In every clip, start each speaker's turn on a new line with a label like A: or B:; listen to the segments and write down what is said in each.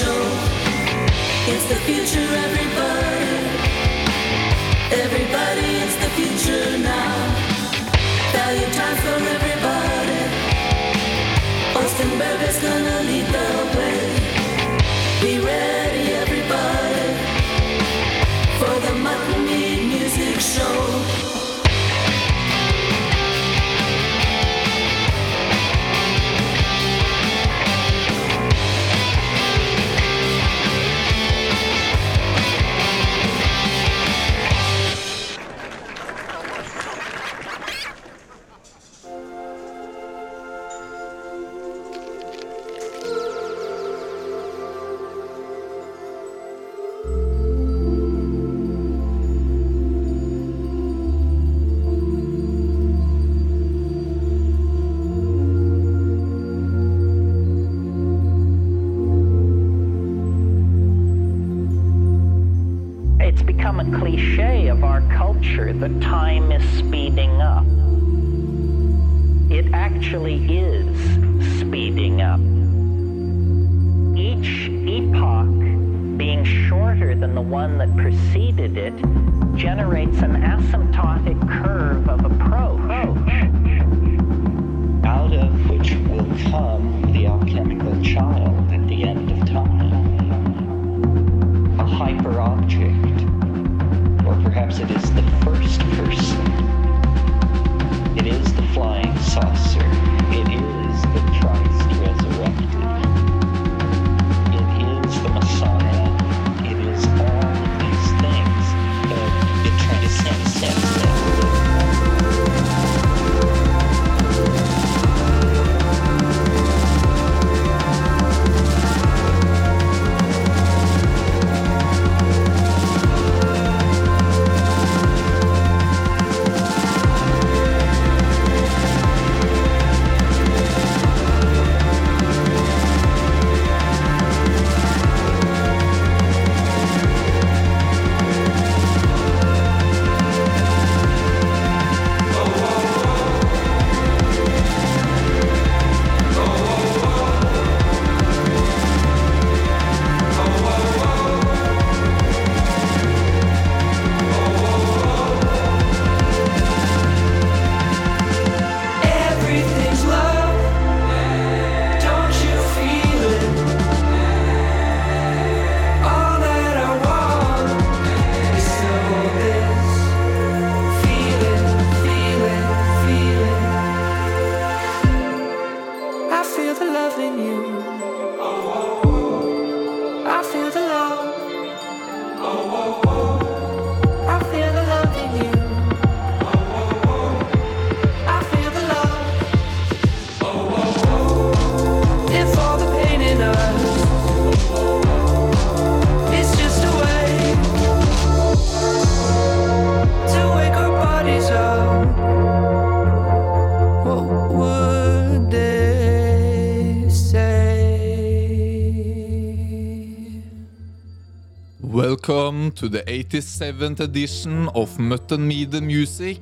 A: show. It's the future, everybody. Everybody, it's the future now. Value time for everybody. Ostenberg is gonna lead the way. Be ready, everybody, for the Mutton Meat Music Show.
B: Cliche of our culture that time is speeding up. It actually is speeding up. Each epoch, being shorter than the one that preceded it, generates an asymptotic curve of approach,
C: out of which will come the alchemical child at the end of time, a hyper-object. Or perhaps it is the first person. It is the flying saucer. It is the Christ resurrected. It is the Messiah. It is all of these things that it transcends them.
D: Welcome to the 87th edition of Mutton Meat Music.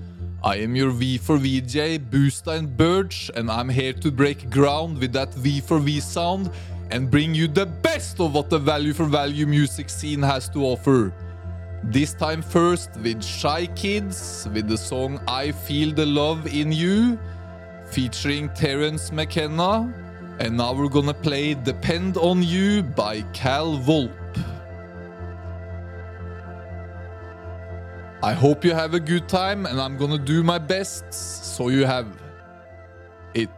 D: I am your V for VJ, Boostein Burge, and I'm here to break ground with that V for V sound and bring you the best of what the value for value music scene has to offer. This time first with Shy Kids with the song I Feel the Love in You, featuring Terence McKenna, and now we're gonna play Depend on You by Cal Volp. I hope you have a good time, and I'm gonna do my best so you have it.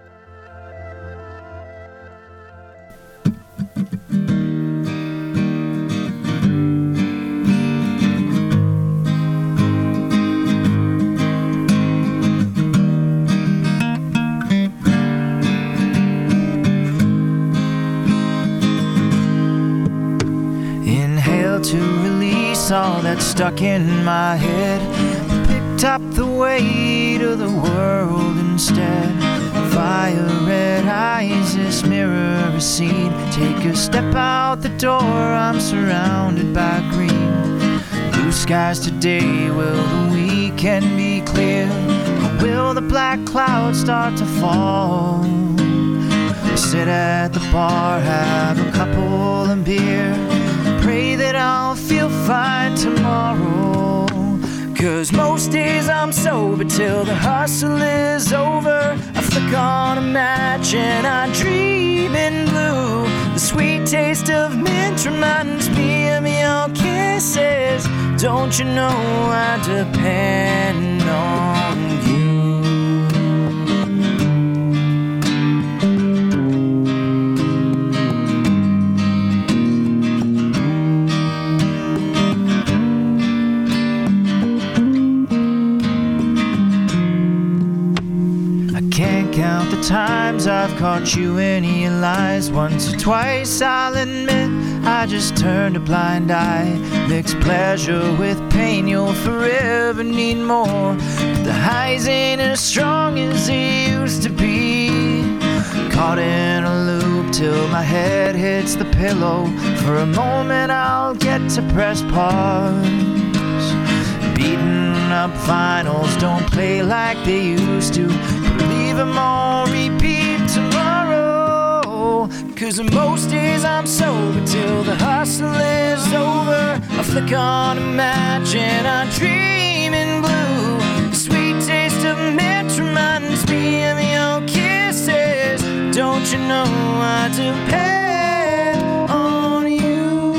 E: Inhale to release all that's stuck in my head. Picked up the weight of the world instead. Fire red eyes, this mirror a scene. Take a step out the door, I'm surrounded by green. Blue skies today, will the weekend be clear? Or will the black clouds start to fall? Sit at the bar, have a couple of beer, pray that I'll feel fine tomorrow. 'Cause most days I'm sober till the hustle is over. I flick on a match and I dream in blue. The sweet taste of mint reminds me of your kisses. Don't you know I depend on you? Count the times I've caught you in your lies. Once or twice I'll admit I just turned a blind eye. Mixed pleasure with pain, you'll forever need more. The highs ain't as strong as they used to be. Caught in a loop till my head hits the pillow. For a moment I'll get to press pause. Beating up vinyls don't play like they used to. Leave them on repeat tomorrow. 'Cause most days I'm sober till the hustle is over. I flick on a match and I dream in blue. The sweet taste of mint reminds me of your kisses. Don't you know I depend on you?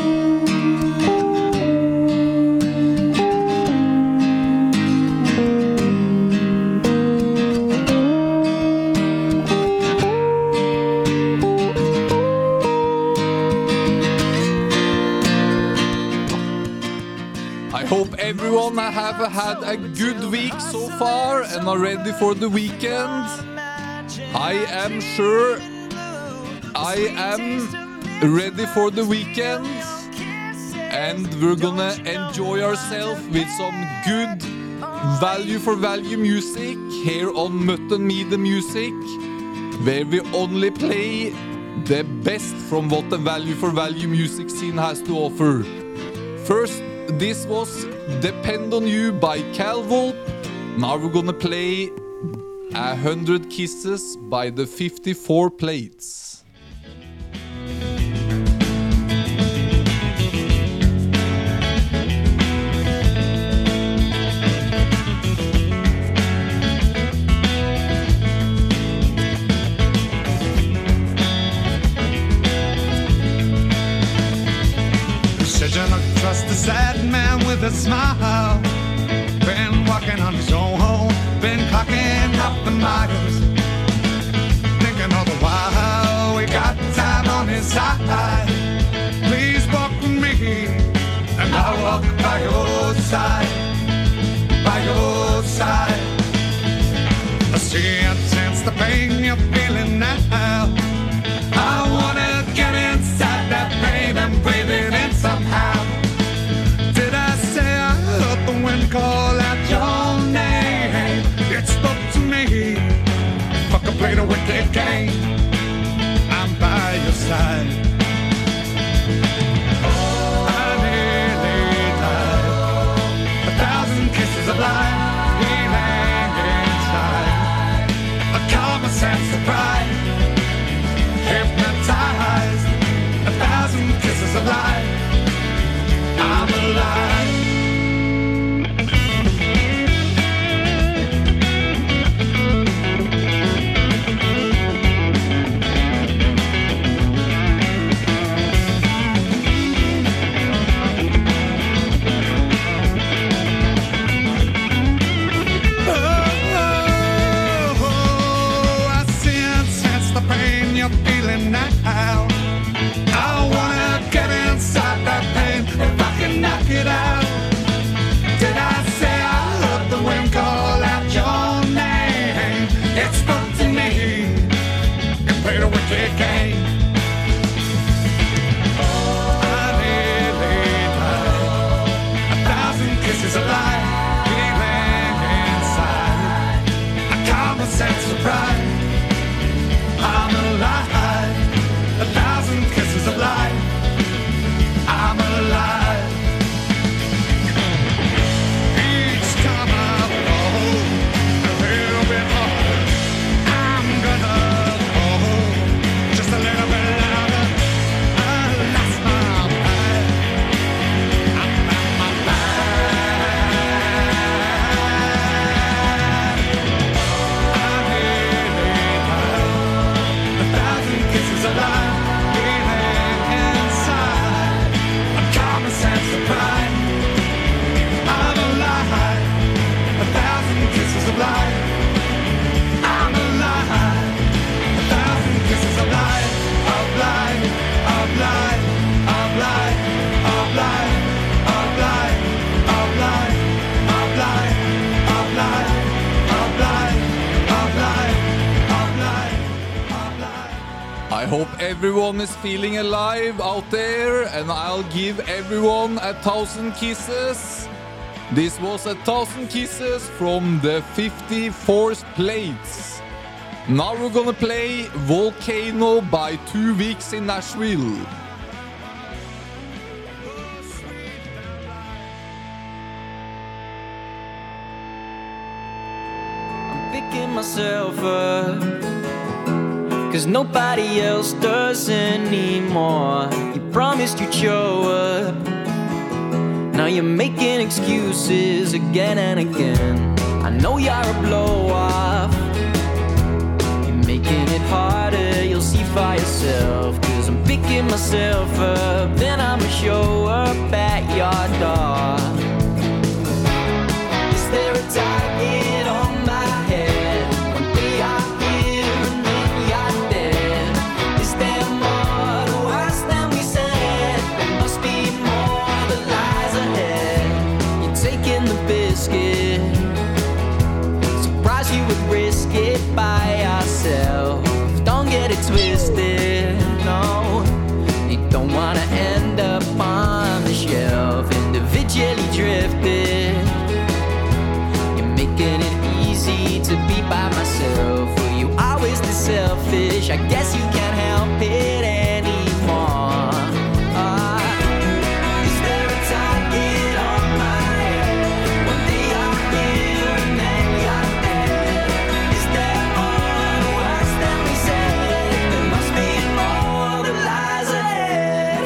D: Everyone have had a good week so far and are ready for the weekend. I am sure I am ready for the weekend, and we're gonna enjoy ourselves with some good value for value music here on Mutton Media Music, where we only play the best from what the value for value music scene has to offer. First, this was Depend on You by Calvolp. Now we're gonna play 100 Kisses by the 54 Plates.
F: Trust the sad man with a smile. Been walking on his own, been clocking up the miles. Thinking all the while we got time on his side. Please walk with me, and I'll walk by your side, by your side. I see and sense the pain you're feeling now. I wanna get inside that pain and breathe it in somehow. The wind call out your name. It spoke to me. Fuck, I played a wicked game. I'm by your side. I nearly died. 1,000 kisses of life, healing inside. A calm, a sense of pride.
D: I hope everyone is feeling alive out there, and I'll give everyone 1,000 kisses. This was 1,000 kisses from the 54th Plates. Now we're gonna play Volcano by 2 Weeks in Nashville.
E: I'm picking myself up, 'cause nobody else does anymore. You promised you'd show up, now you're making excuses again and again. I know you're a blow-off, you're making it harder, you'll see for yourself. 'Cause I'm picking myself up, then I'ma show up at your door. Is there a target on my head? One day I'm here and then you're dead. Is there more to us than we said? There must be more, the lies ahead. You're taking the biscuit, surprise you would risk it by yourself. Don't get it twisted, no. You don't wanna end up on the shelf, individually drifted. You're making it easy to be by myself. Were you always this selfish? I guess you can't help it anymore. Is there a target on my head? One day I'm here and then you're dead. Is there more to us than we said? There must be more, the lies ahead.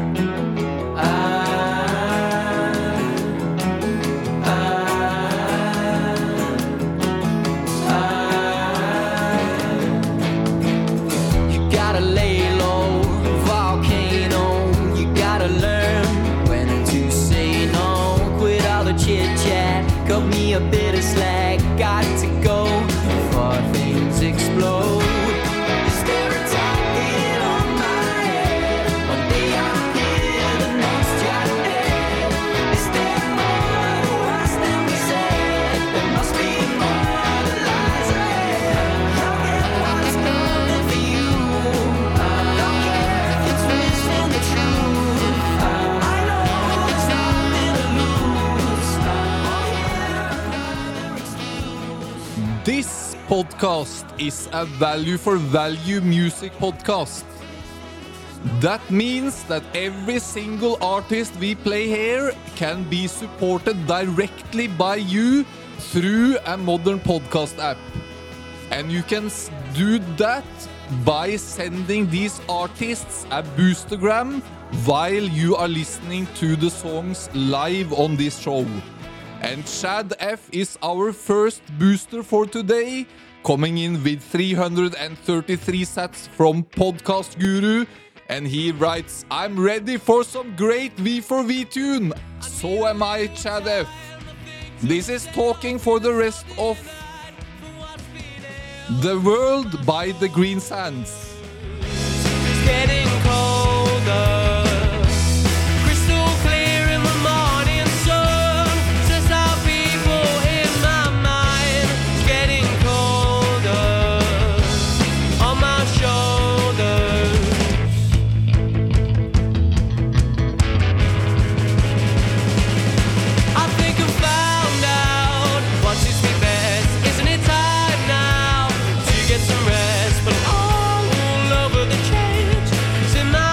E: You gotta lay low, volcano. You gotta learn when to say no. Quit all the chit chat, cut me a bit of slack. Got to go before things explode. Is there a target on my head? One day I'm here, the next you're dead. Is there more to us than we said? There must be more, the lies ahead. Don't get what's coming for you. Don't care if it's twisting the truth. I know there's nothing to lose.
D: This podcast is a value for value music podcast. That means that every single artist we play here can be supported directly by you through a modern podcast app. And you can do that by sending these artists a boostergram while you are listening to the songs live on this show. And Chad F is our first booster for today, coming in with 333 sats from Podcast Guru. And he writes, I'm ready for some great V4V tune. So am I, Chad F. This is Talking for the Rest of the World by the Green Sands.
E: It's getting colder, crystal clear in the morning sun. Says our people in my mind. It's getting colder on my shoulders. I think I found out what suits me best. Isn't it time now to get some rest? But all over the change, it's in my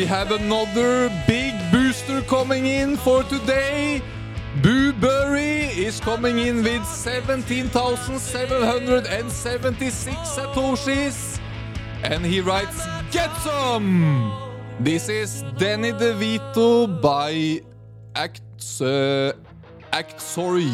D: we have another big booster coming in for today. Boo Burry is coming in with 17,776 satoshis. And he writes, get some! This is Danny DeVito by Sorry.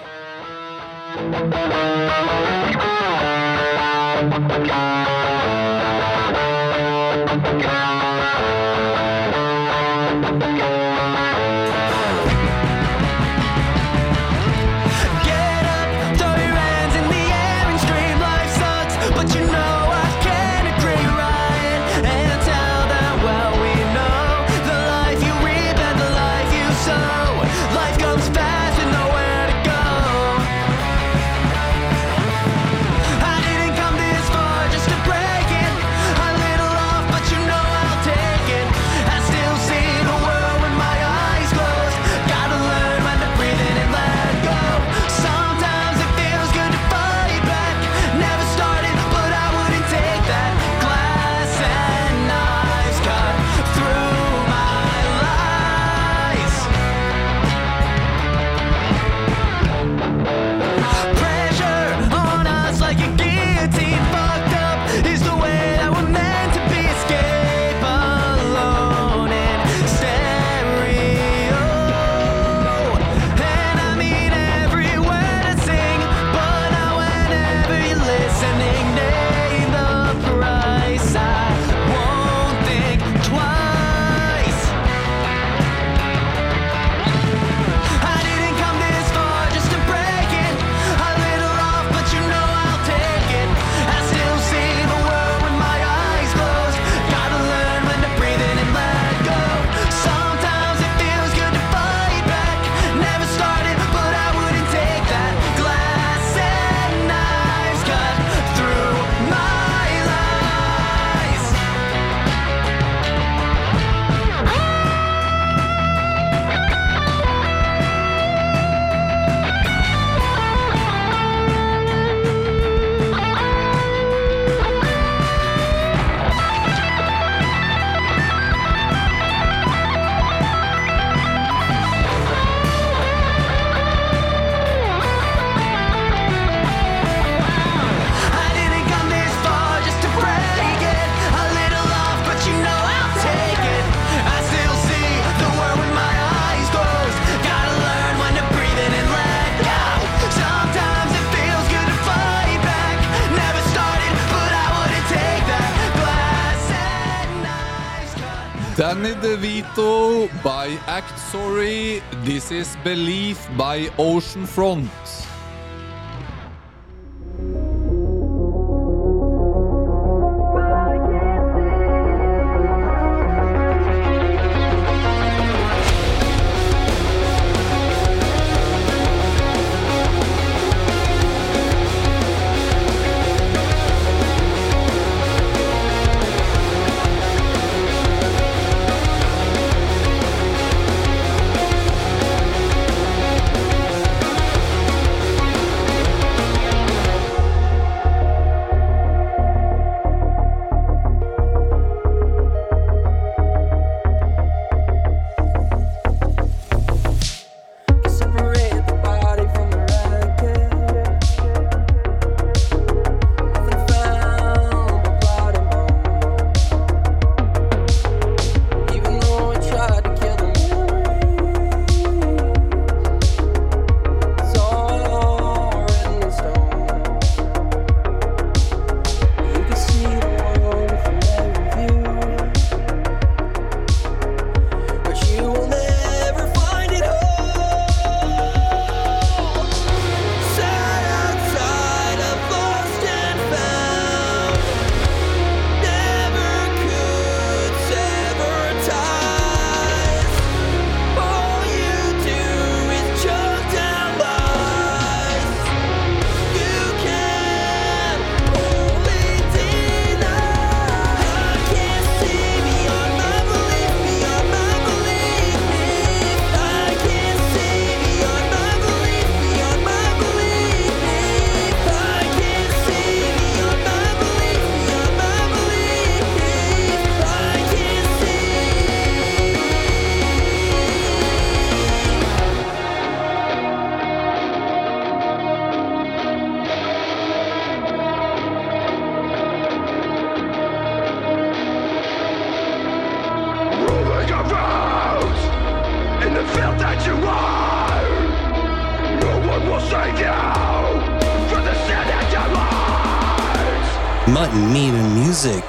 D: Danny DeVito by Act Sorry. This is Belief by Oceanfront.
G: Mutton, Meat, and Music.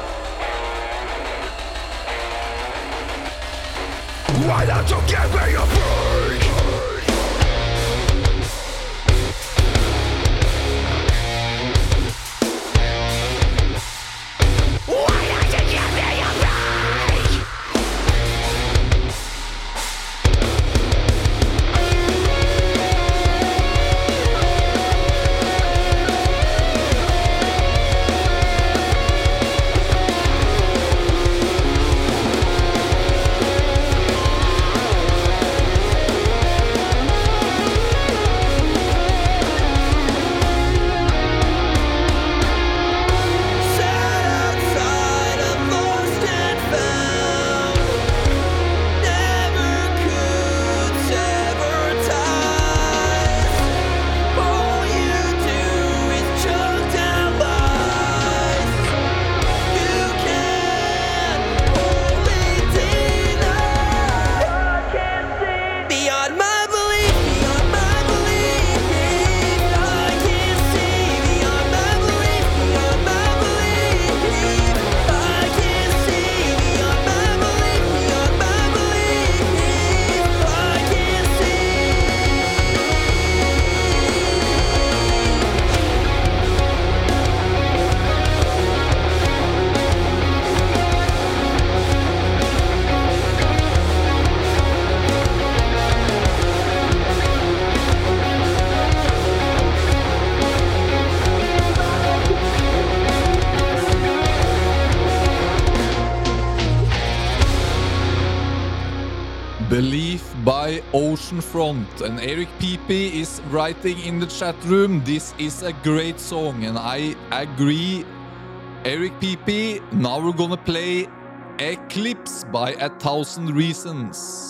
H: Why don't you give me a break? Why don't you give me a break?
D: Belief by Oceanfront, and Eric Pepe is writing in the chat room, this is a great song, and I agree. Eric Pepe, now we're gonna play Eclipse by 1,000 Reasons.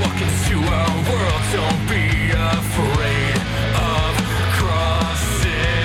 H: Don't be afraid of crossing.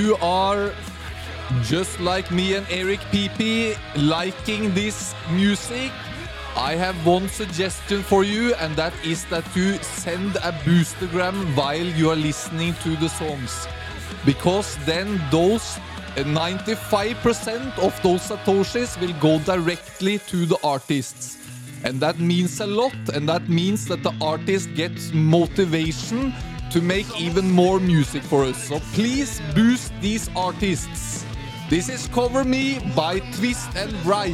D: you are just like me and Eric PP liking this music, I have one suggestion for you, and that is that you send a boostergram while you are listening to the songs. Because then those 95% of those satoshis will go directly to the artists. And that means a lot, and that means that the artist gets motivation to make even more music for us. So please boost these artists. This is Cover Me by Twist and Right.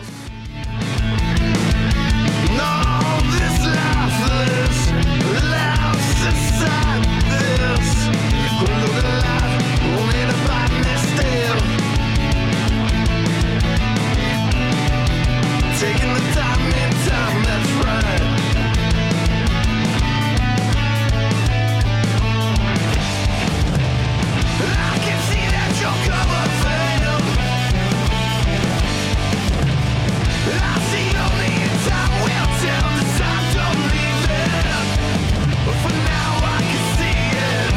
H: No, this lifeless laughs inside this. Look alive, only to find me still. Taking the time in time, that's right. I can see that your cover failed. I see only in time will tell the time don't leave it. But for now I can see it.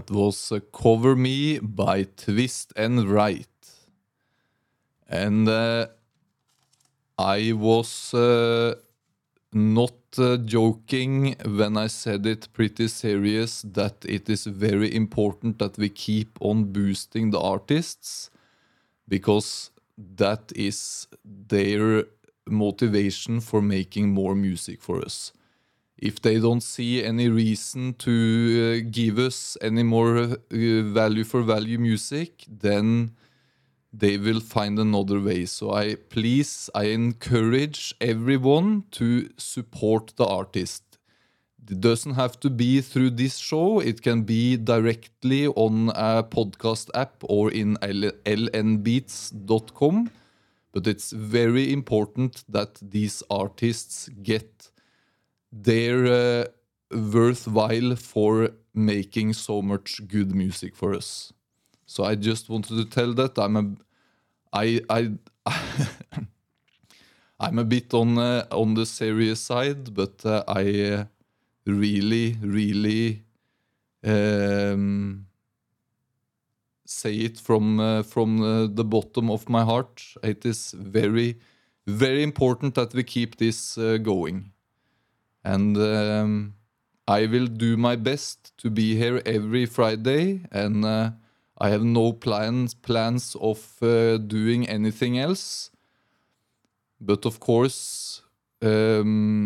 D: That was Cover Me by Twist and Right. And I was not joking when I said it pretty serious that it is very important that we keep on boosting the artists because that is their motivation for making more music for us. If they don't see any reason to give us any more value for value music, then they will find another way. So I encourage everyone to support the artist. It doesn't have to be through this show. It can be directly on a podcast app or in lnbeats.com. But it's very important that these artists get their worthwhile for making so much good music for us. So I just wanted to tell that I'm a bit on the serious side, but I really say it from the bottom of my heart. It is very, very important that we keep this going. And I will do my best to be here every Friday, and I have no plans of doing anything else. But of course, I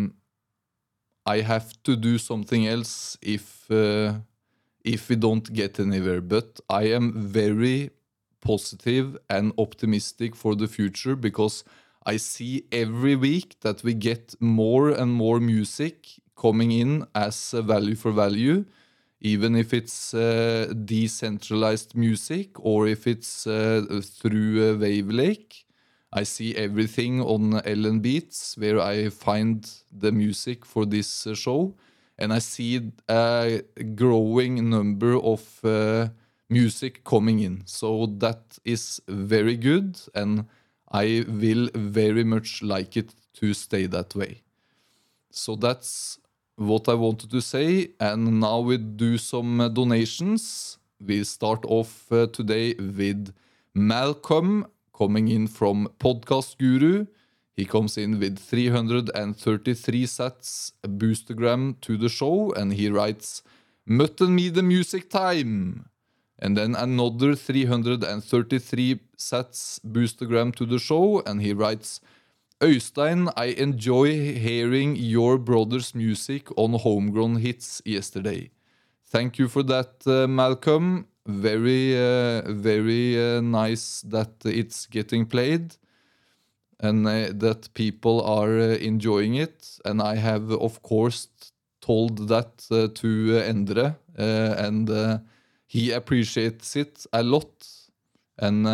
D: have to do something else if we don't get anywhere. But I am very positive and optimistic for the future because I see every week that we get more and more music coming in as value for value, even if it's decentralized music or if it's through Wavelake. I see everything on Ellen Beats where I find the music for this show, and I see a growing number of music coming in. So that is very good, and I will very much like it to stay that way. So that's what I wanted to say, and now we do some donations. We start off today with Malcolm coming in from Podcast Guru. He comes in with 333 sats boostergram to the show, and he writes, "Mutton me the music time." And then another 333 sats boostergram to the show, and he writes, "Øystein, I enjoy hearing your brother's music on Homegrown Hits yesterday." Thank you for that, Malcolm. Very nice that it's getting played and that people are enjoying it. And I have, of course, told that to Endre, and he appreciates it a lot. And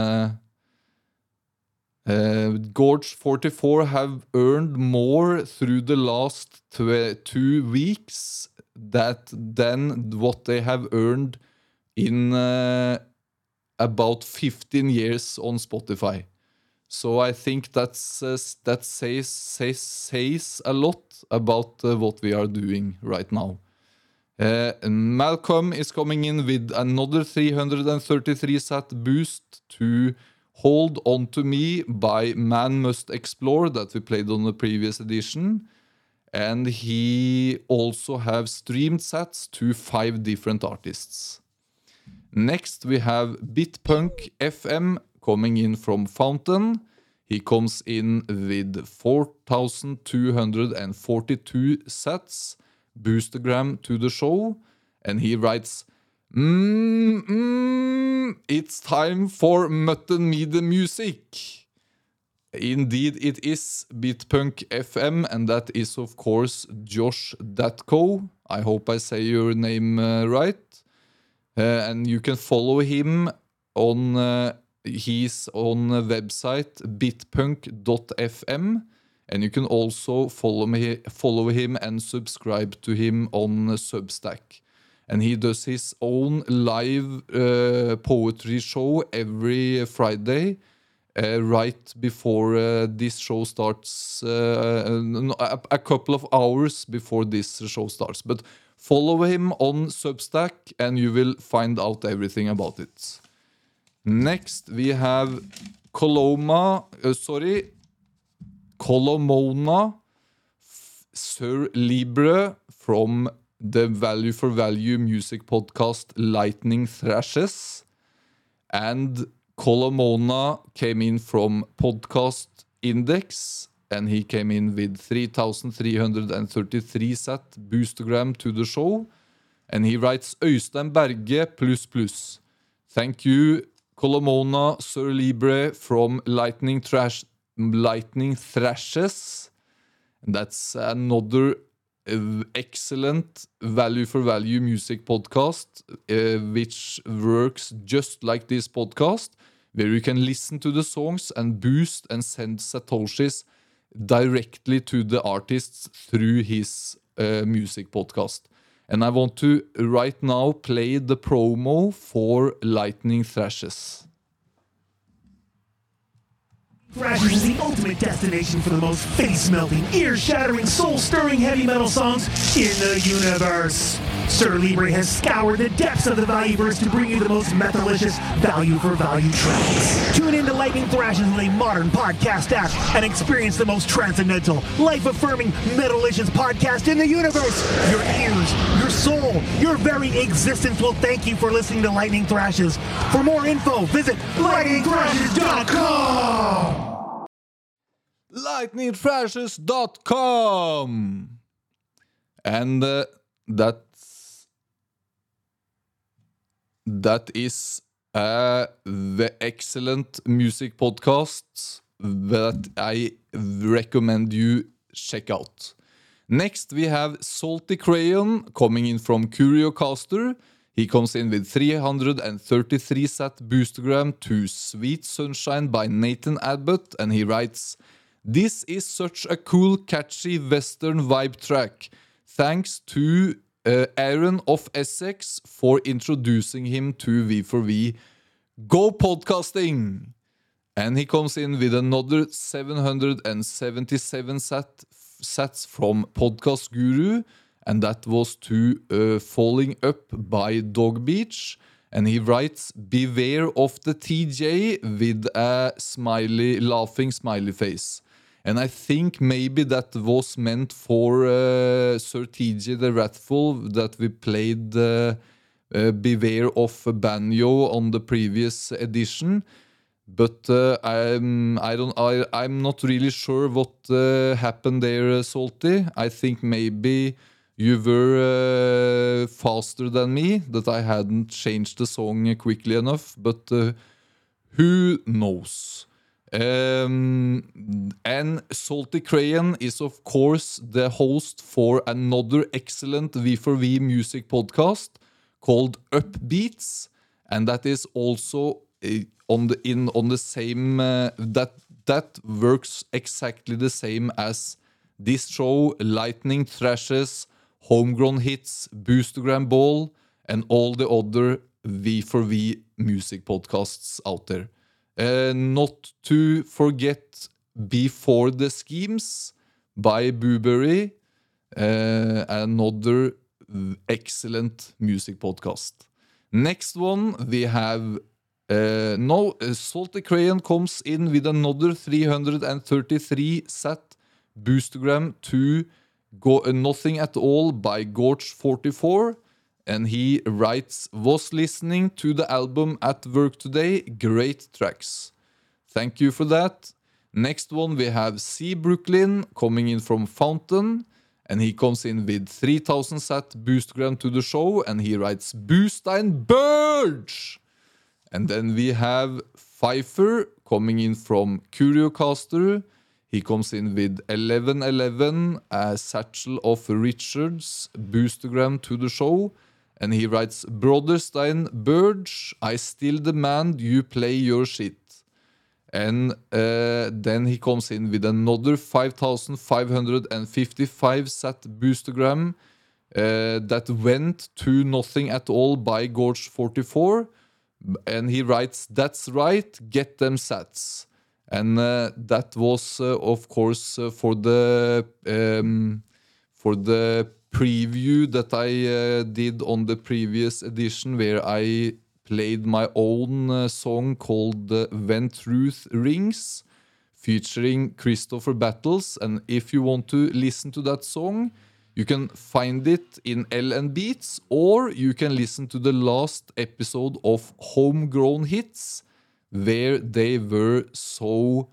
D: Gorge44 have earned more through the last 2 weeks than what they have earned in about 15 years on Spotify. So I think that says a lot about what we are doing right now. Malcolm is coming in with another 333 sat boost to Hold On To Me by Man Must Explore that we played on the previous edition. And he also have streamed sats to 5 different artists. Next we have Bitpunk FM coming in from Fountain. He comes in with 4,242 sats boostergram to the show, and he writes, "It's time for Mutton Me the Music." Indeed it is Bitpunk FM, and that is of course Josh Datko. I hope I say your name right. And you can follow him on he's on the website bitpunk.fm, and you can also follow him and subscribe to him on Substack. And he does his own live poetry show every Friday, right before this show starts, a couple of hours before this show starts. But Follow him on Substack and you will find out everything about it. Next, we have Colomona Sir Libre from the Value for Value music podcast Lightning Thrashes. And Colomona came in from Podcast Index, and he came in with 3,333 set boostergram to the show. And he writes Øystein Berge ++. Thank you, Colomona Sir Libre from Lightning Thrashes. And that's another excellent value for value music podcast, which works just like this podcast, where you can listen to the songs and boost and send satoshis directly to the artists through his music podcast. And I want to right now play the promo for Lightning Thrashes.
I: Thrashes is the ultimate destination for the most face-melting, ear-shattering, soul-stirring heavy metal songs in the universe. Sir Libre has scoured the depths of the Valueverse to bring you the most methalicious value-for-value tracks. Tune in to Lightning Thrashes with a modern podcast app and experience the most transcendental, life-affirming, metalicious podcast in the universe. Your ears, your soul, your very existence will thank you for listening to Lightning Thrashes. For more info, visit lightningthrashes.com.
D: lightningthrashes.com. And that is the excellent music podcast that I recommend you check out. Next we have Salty Crayon coming in from Curiocaster. He comes in with 333 set boostergram to Sweet Sunshine by Nathan Abbott, and he writes, "This is such a cool, catchy Western vibe track. Thanks to Aaron of Essex for introducing him to V4V. Go podcasting!" And he comes in with another 777 sets from Podcast Guru, and that was to Falling Up by Dog Beach. And he writes, "Beware of the TJ" with a laughing smiley face. And I think maybe that was meant for Sir TJ the Wrathful, that we played Beware of Banjo on the previous edition. But I'm not really sure what happened there, Salty. I think maybe you were faster than me, that I hadn't changed the song quickly enough. But who knows? And Salty Crayon is of course the host for another excellent V4V music podcast called Upbeats, and that is also on the same that works exactly the same as this show, Lightning Thrashes, Homegrown Hits, Boostergram Ball, and all the other V4V music podcasts out there. Not to forget Before the Schemes by Booberry, another excellent music podcast. Next one we have Salty Crayon comes in with another 333 set boostergram to Nothing at All by Gorge44. And he writes, "Was listening to the album at work today. Great tracks." Thank you for that. Next one we have C. Brooklyn coming in from Fountain. And he comes in with 3,000 set boostergram to the show. And he writes, "Boostein Burge." And then we have Pfeiffer coming in from Curiocaster. He comes in with 1111, a satchel of Richards boostergram to the show. And he writes, "Brotherstein Burge, I still demand you play your shit." And then he comes in with another 5,555 set boostergram that went to Nothing at All by Gorge44. And he writes, "That's right, get them sats." And that was, of course, for the preview that I did on the previous edition where I played my own song called When Truth Rings featuring Christopher Battles, and if you want to listen to that song you can find it in LN Beats, or you can listen to the last episode of Homegrown Hits where they were so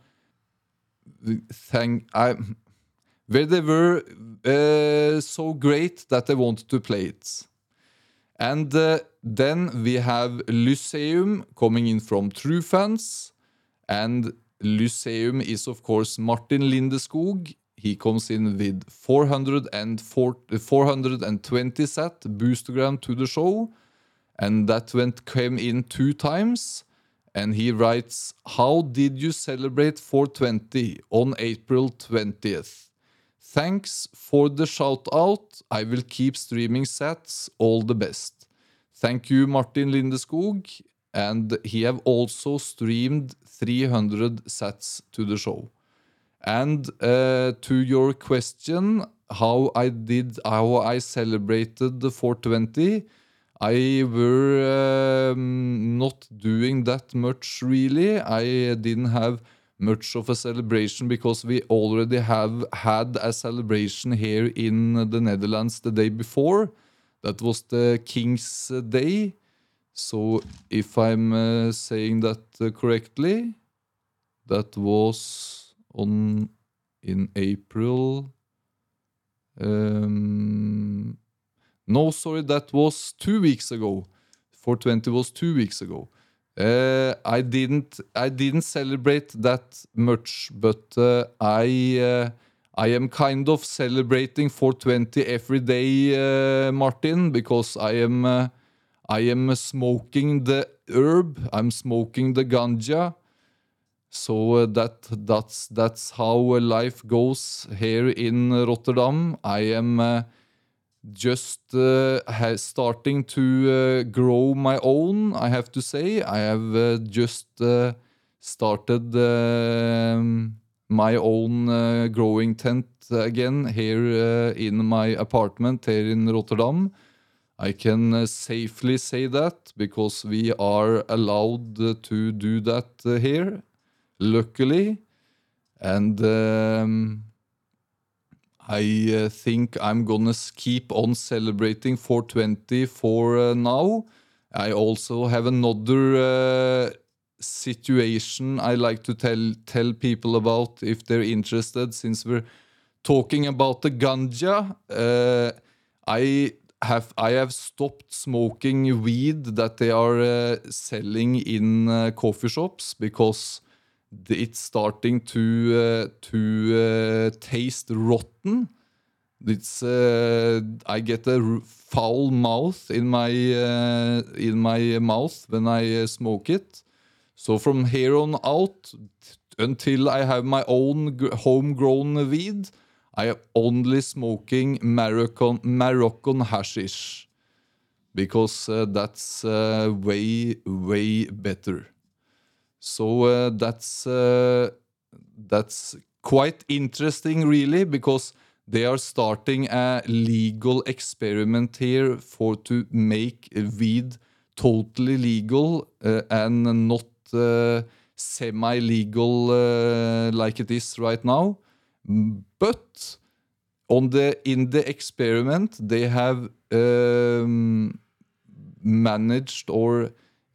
D: so great that I wanted to play it. And then we have Lyceum coming in from True Fans, and Lyceum is of course Martin Lindeskog. He comes in with 420 set boostergram to the show, and that came in 2 times. And he writes, "How did you celebrate 420 on April 20th? Thanks for the shout out. I will keep streaming sets. All the best." Thank you, Martin Lindeskog. And he have also streamed 300 sets to the show. And to your question, how I celebrated the 420, I were not doing that much really. I didn't have much of a celebration because we already have had a celebration here in the Netherlands the day before. That was the King's Day. So if I'm saying that correctly, that was in April. No, sorry, that was 2 weeks ago. 420 was 2 weeks ago. I didn't celebrate that much, but I am kind of celebrating 420 every day, Martin, because I am smoking the herb. I'm smoking the ganja. So that's how life goes here in Rotterdam. I am just starting to grow my own, I have to say. I have just started my own growing tent again here in my apartment here in Rotterdam. I can safely say that because we are allowed to do that here, luckily. And I think I'm gonna keep on celebrating 420 for now. I also have another situation I like to tell people about if they're interested, since we're talking about the ganja. I have stopped smoking weed that they are selling in coffee shops because it's starting to taste rotten. It's I get a foul mouth in my mouth when I smoke it. So from here on out, until I have my own homegrown weed, I am only smoking Moroccan hashish, because that's way better. So that's quite interesting, really, because they are starting a legal experiment here to make weed totally legal and not semi-legal like it is right now. But in the experiment, they have managed or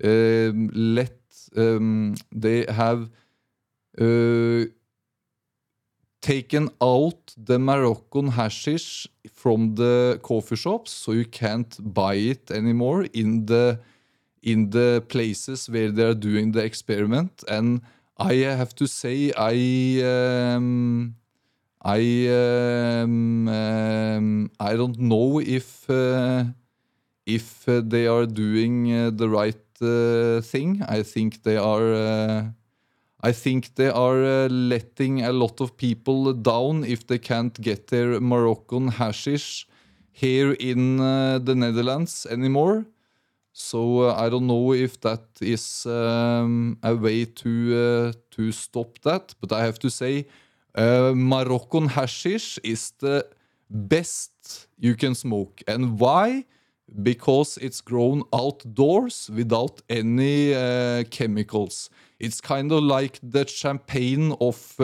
D: they have taken out the Moroccan hashish from the coffee shops, so you can't buy it anymore in the places where they are doing the experiment. And I have to say, I don't know if they are doing the right thing. I think they are letting a lot of people down if they can't get their Moroccan hashish here in the Netherlands anymore. So I don't know if that is a way to stop that. But I have to say, Moroccan hashish is the best you can smoke. And why? Because it's grown outdoors without any chemicals. It's kind of like the champagne of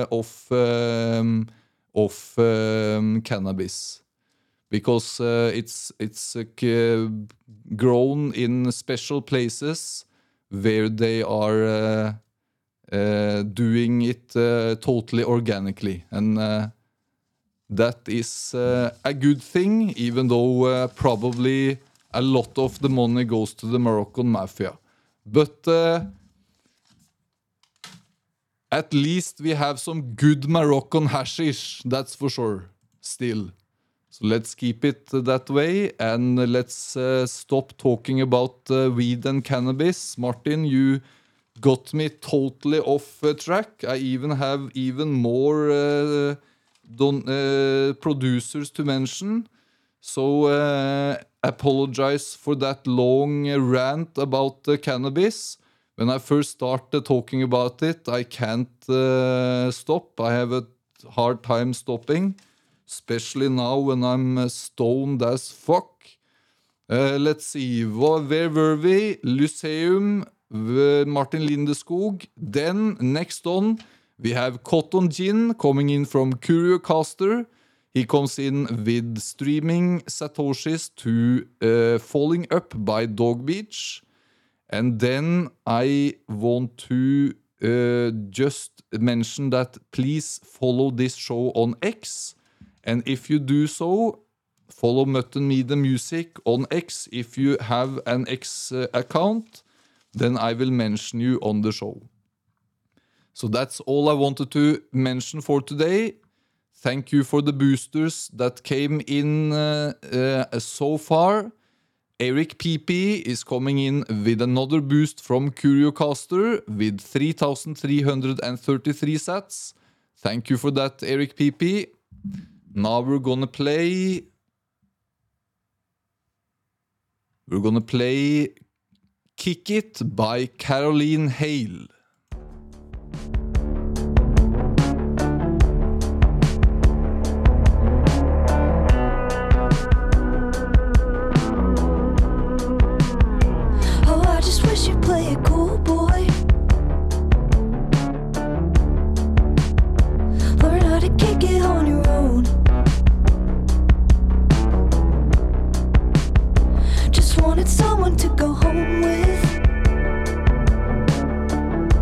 D: cannabis, because it's grown in special places where they are doing it totally organically, and that is a good thing, even though probably a lot of the money goes to the Moroccan mafia. But at least we have some good Moroccan hashish, that's for sure, still. So let's keep it that way, and let's stop talking about weed and cannabis. Martin, you got me totally off track. I even have even more producers to mention. So apologize for that long rant about cannabis. When I first started talking about it, I can't stop. I have a hard time stopping, especially now when I'm stoned as fuck. Let's see, where were we? Lyceum, Martin Lindeskog. Then, next on, we have Cotton Gin coming in from Curiocaster. He comes in with Streaming Satoshis to Falling Up by Dog Beach. And then I want to just mention that please follow this show on X. And if you do so, follow Mutton Media Music on X. If you have an X account, then I will mention you on the show. So that's all I wanted to mention for today. Thank you for the boosters that came in so far. Eric PP is coming in with another boost from Curiocaster with 3,333 sats. Thank you for that, Eric PP. Now we're gonna play Kick It by Caroline Hale.
A: Someone to go home with.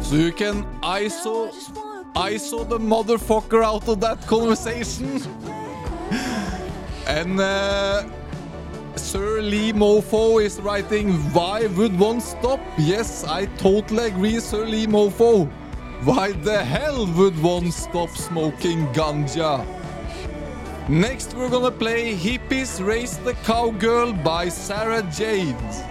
D: So you can ISO the motherfucker out of that conversation. And Sir Lee Mofo is writing, why would one stop? Yes, I totally agree, Sir Lee Mofo. Why the hell would one stop smoking ganja? Next we're gonna play Hippies Raise the Cowgirl by Sarah Jade.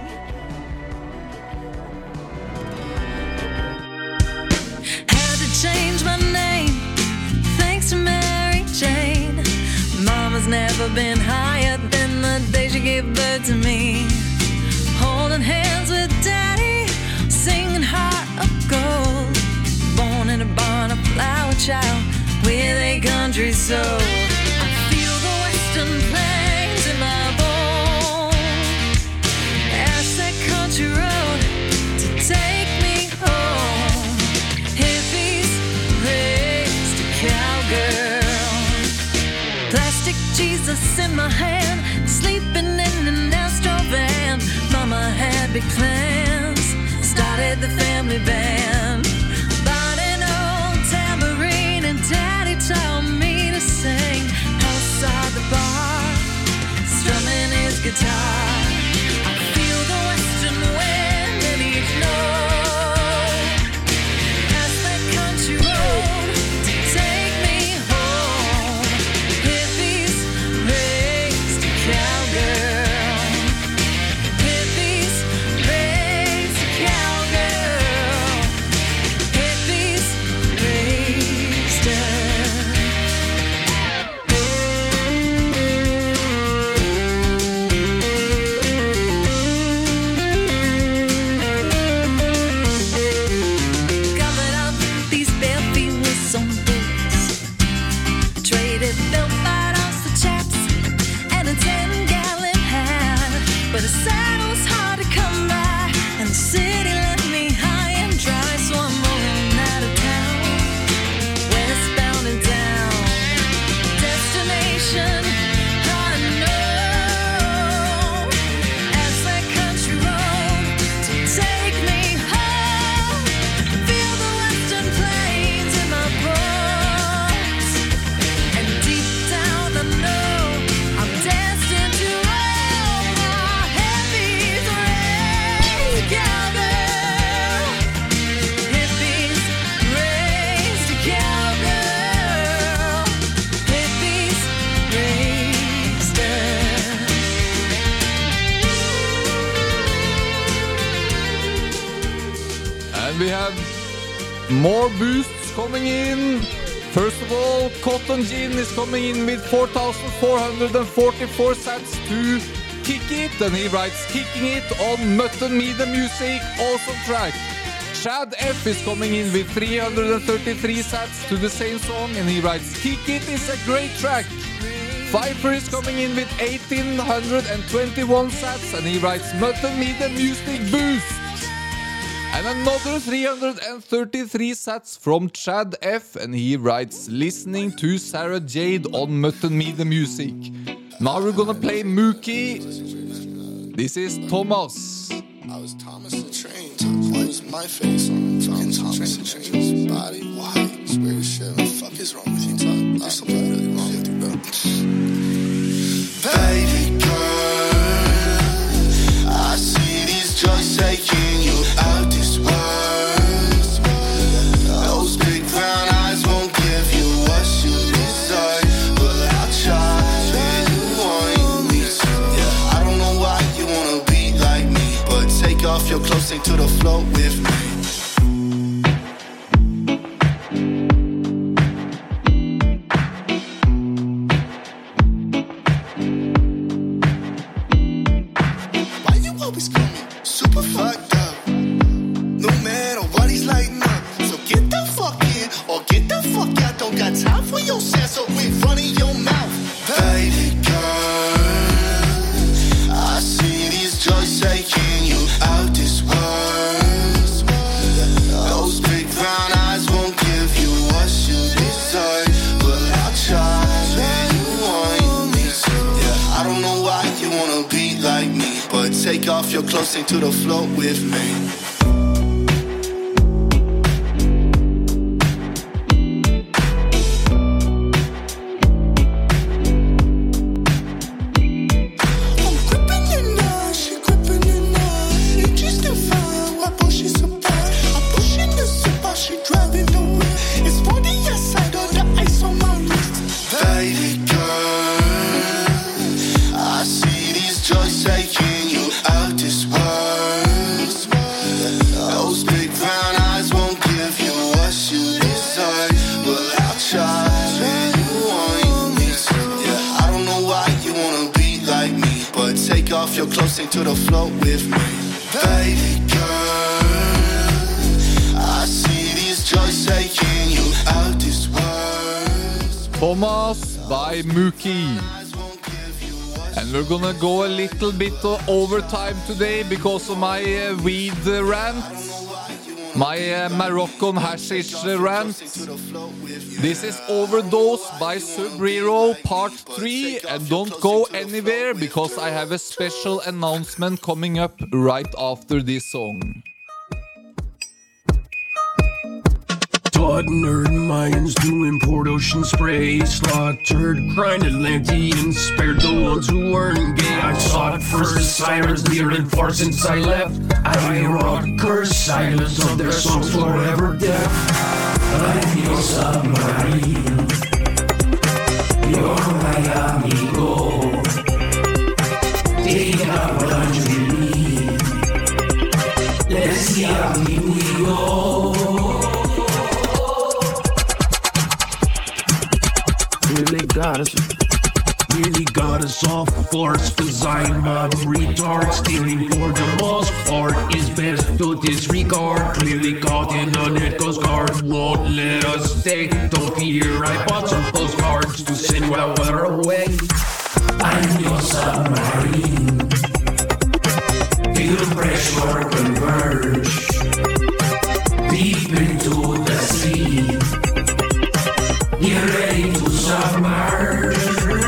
A: Had to change my name, thanks to Mary Jane. Mama's never been higher than the day she gave birth to me. Holding hands with Daddy, singing Heart of Gold. Born in a barn, a flower child with a country soul. I feel the western plains in my bones. Ask that country road to take me home. Hippies raised a cowgirl. Plastic Jesus in my hand, sleeping in an Astro van. Mama had big plans, started the family band. Bought an old tambourine and Daddy taught me to sing. Outside the bar, strumming his guitar. I feel the western wind in each note. Past that country road to take me home. Hippies raised a cowgirl. Hippies raised a cowgirl. Hippies raised her. Covered up these bare feet with some boots. Traded belt bottoms for chaps and a 10-gallon hat. But a saddle's hard to come by, and the city left me high and dry. So I'm rolling out of town, westbound and down. Destination unknown. Ask that country road to take me home. Feel the western plains in my bones. And deep down I know I'm destined to roam. My hippies raised a cowgirl. Hippies raised a cowgirl. Hippies raised her.
D: And we have more boosts coming in. First of all, Cotton Gin is coming in with 4,444 sats to Kick It, and he writes Kicking It on Mutton Media Music, awesome track. Chad F is coming in with 333 sats to the same song, and he writes Kick It is a great track. Pfeiffer is coming in with 1,821 sats, and he writes Mutton Media Music boost. And another 333 sats from Chad F, and he writes listening to Sarah Jade on Mutton Media Music. Now we're gonna play Mookie. This is Thomas.
J: I was Thomas the Train. Why was my face on fucking Thomas the Train's body? Why? It's weird as shit. What the fuck is wrong with you? There's something really wrong with you, bro. Baby girl, I see these drugs taking you out this world. Those big brown eyes won't give you what you deserve, but I'll try when you want me to. I don't know why you wanna be like me, but take off your clothes, sink to the floor with me. Why you always call me super fucked up? No matter what he's lighting up. So get the fuck in or get the fuck out. Don't got time for your sense, so we running your mouth. Baby girl, I see these drugs taking you out this world. Those big brown eyes won't give you what you deserve, but I'll try when you want me to. I don't know why you wanna be like me, but take off your clothes, sink to the floor with me. if you're closer to the floor with me. Baby girl, I see these joys taking you out this world.
D: Thomas by Mookie. And we're gonna go a little bit overtime today because of my weed rant. My Moroccan hashish rant. This is Overdose by Sub-Zero Part 3. And don't go anywhere because I have a special announcement coming up right after this song.
K: Taught nerd minds doing port ocean spray. Slaughtered, grinded Atlanteans, spared the ones who weren't gay. I sought first sirens, near and far since I left. I wrought cursed silence of their songs forever deaf. I'm your submarine, you're my amigo. Take out what you need, let's see how deep we go. Really got us off course, cause I'm a retard. Stealing for the most part is best to disregard. Clearly caught in a net coast guard, won't let us stay. Don't fear, I bought some postcards to send while we're away. I'm your submarine, feel the pressure converge deep into the sea. Get ready to submerge.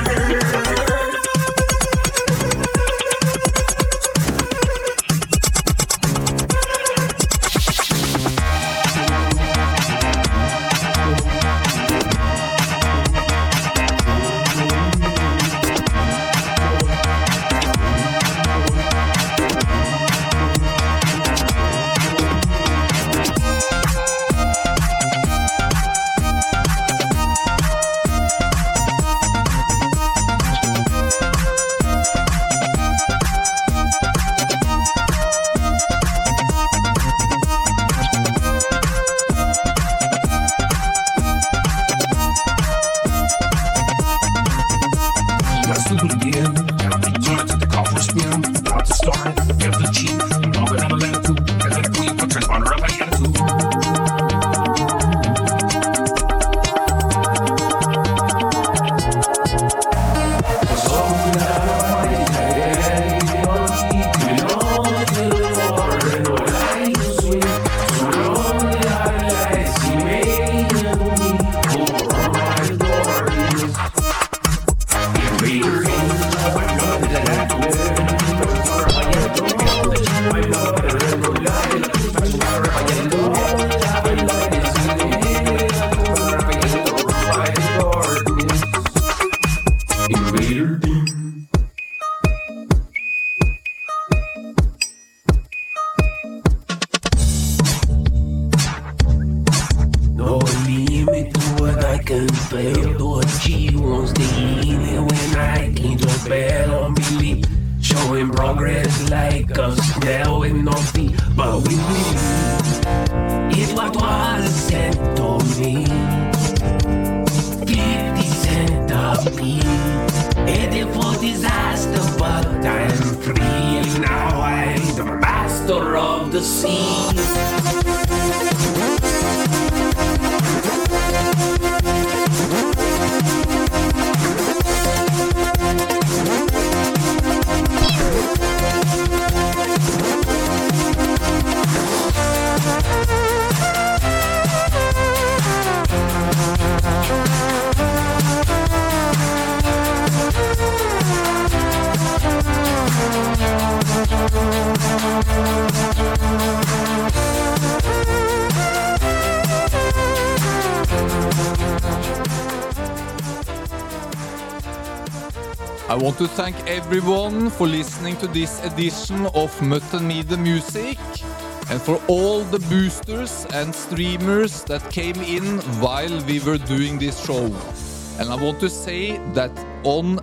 D: I want to thank everyone for listening to this edition of Mutton Media Music and for all the boosters and streamers that came in while we were doing this show. And I want to say that on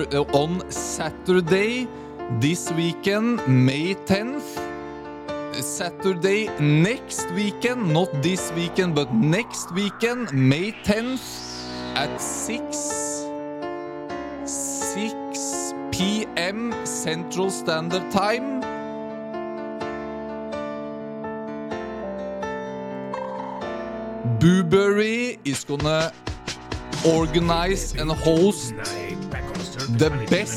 D: Saturday this weekend, May 10th, Saturday next weekend, not this weekend, but next weekend, May 10th at 6 p.m. Central Standard Time. Booberry is gonna organize and host the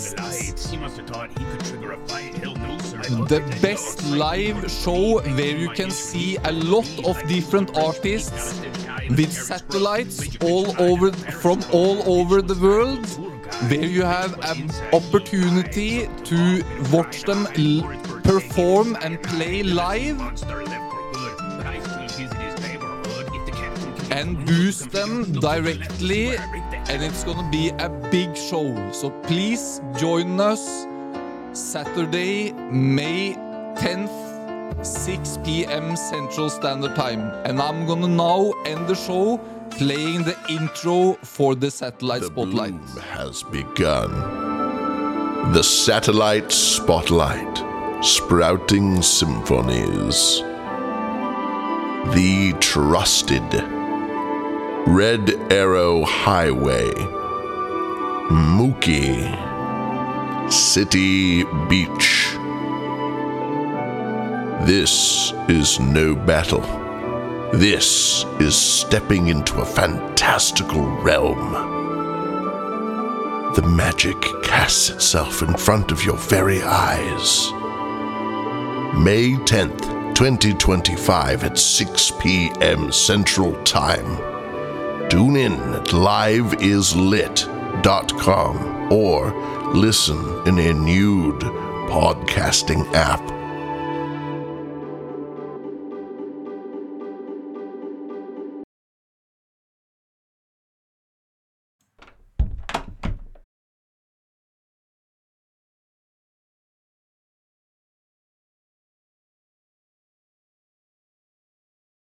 D: best live show where you can see a lot of different artists with satellites from all over the world, where you have an opportunity to watch them perform and play live and boost them directly, and it's gonna be a big show. So please join us Saturday, May 10th, 6 p.m. Central Standard Time. And I'm gonna now end the show playing the intro for the Satellite Spotlight.
L: The boom has begun. The Satellite Spotlight, sprouting symphonies. The trusted Red Arrow Highway, Mookie, City Beach. This is no battle. This is stepping into a fantastical realm. The magic casts itself in front of your very eyes. May 10th, 2025 at 6 p.m. Central Time. Tune in at liveislit.com or listen in a nude podcasting app.